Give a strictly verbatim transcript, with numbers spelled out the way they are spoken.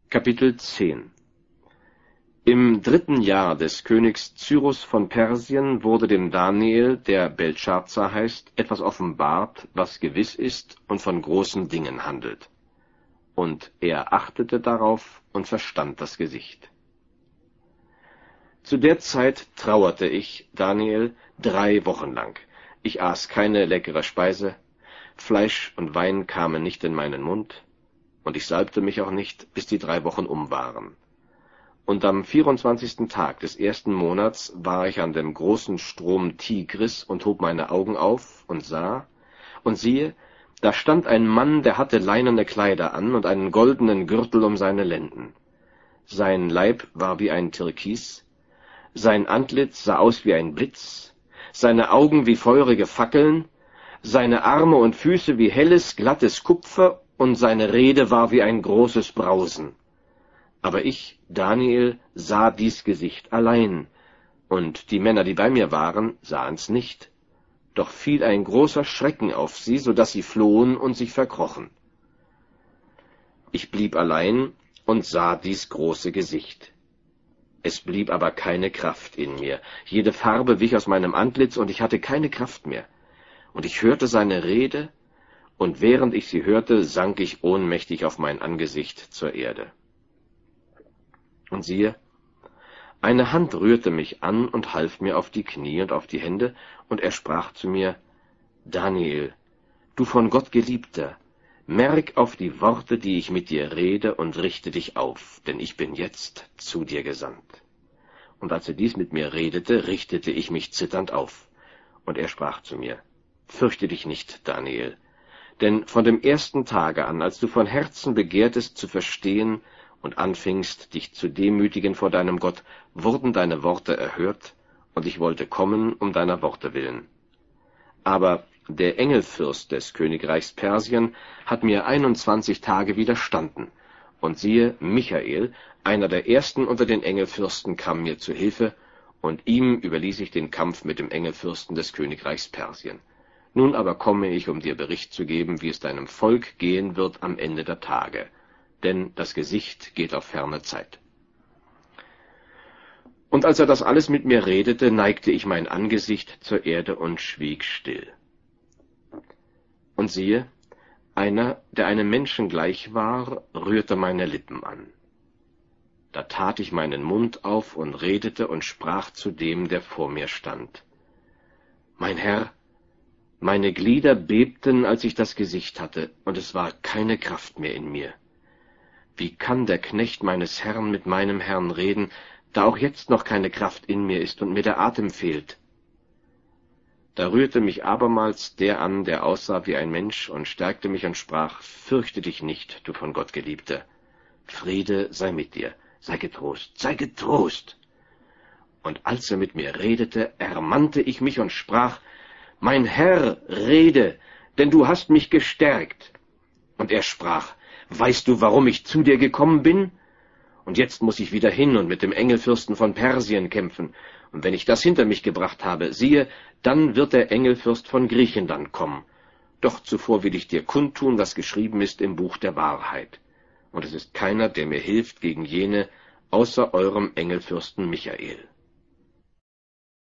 Kapitel zehn. Im dritten Jahr des Königs Cyrus von Persien wurde dem Daniel, der Beltschazar heißt, etwas offenbart, was gewiss ist und von großen Dingen handelt. Und er achtete darauf und verstand das Gesicht. Zu der Zeit trauerte ich, Daniel, drei Wochen lang. Ich aß keine leckere Speise, Fleisch und Wein kamen nicht in meinen Mund, und ich salbte mich auch nicht, bis die drei Wochen um waren. Und am vierundzwanzigsten Tag des ersten Monats war ich an dem großen Strom Tigris und hob meine Augen auf und sah, und siehe, da stand ein Mann, der hatte leinene Kleider an und einen goldenen Gürtel um seine Lenden. Sein Leib war wie ein Türkis, sein Antlitz sah aus wie ein Blitz, seine Augen wie feurige Fackeln, seine Arme und Füße wie helles, glattes Kupfer, und seine Rede war wie ein großes Brausen. Aber ich, Daniel, sah dies Gesicht allein, und die Männer, die bei mir waren, sahen's nicht. Doch fiel ein großer Schrecken auf sie, so dass sie flohen und sich verkrochen. Ich blieb allein und sah dies große Gesicht. Es blieb aber keine Kraft in mir. Jede Farbe wich aus meinem Antlitz, und ich hatte keine Kraft mehr. Und ich hörte seine Rede, und während ich sie hörte, sank ich ohnmächtig auf mein Angesicht zur Erde. Und siehe, eine Hand rührte mich an und half mir auf die Knie und auf die Hände, und er sprach zu mir: Daniel, du von Gott Geliebter, merk auf die Worte, die ich mit dir rede, und richte dich auf, denn ich bin jetzt zu dir gesandt. Und als er dies mit mir redete, richtete ich mich zitternd auf. Und er sprach zu mir: Fürchte dich nicht, Daniel, denn von dem ersten Tage an, als du von Herzen begehrtest zu verstehen und anfingst, dich zu demütigen vor deinem Gott, wurden deine Worte erhört, und ich wollte kommen um deiner Worte willen. Aber der Engelfürst des Königreichs Persien hat mir einundzwanzig Tage widerstanden, und siehe, Michael, einer der ersten unter den Engelfürsten, kam mir zu Hilfe, und ihm überließ ich den Kampf mit dem Engelfürsten des Königreichs Persien. Nun aber komme ich, um dir Bericht zu geben, wie es deinem Volk gehen wird am Ende der Tage, denn das Gesicht geht auf ferne Zeit. Und als er das alles mit mir redete, neigte ich mein Angesicht zur Erde und schwieg still. Und siehe, einer, der einem Menschen gleich war, rührte meine Lippen an. Da tat ich meinen Mund auf und redete und sprach zu dem, der vor mir stand: Mein Herr, meine Glieder bebten, als ich das Gesicht hatte, und es war keine Kraft mehr in mir. Wie kann der Knecht meines Herrn mit meinem Herrn reden, da auch jetzt noch keine Kraft in mir ist und mir der Atem fehlt? Da rührte mich abermals der an, der aussah wie ein Mensch, und stärkte mich und sprach: Fürchte dich nicht, du von Gott Geliebter. Friede sei mit dir, sei getrost, sei getrost. Und als er mit mir redete, ermannte ich mich und sprach: Mein Herr, rede, denn du hast mich gestärkt. Und er sprach: Weißt du, warum ich zu dir gekommen bin? Und jetzt muss ich wieder hin und mit dem Engelfürsten von Persien kämpfen. Und wenn ich das hinter mich gebracht habe, siehe, dann wird der Engelfürst von Griechenland kommen. Doch zuvor will ich dir kundtun, was geschrieben ist im Buch der Wahrheit. Und es ist keiner, der mir hilft gegen jene, außer eurem Engelfürsten Michael.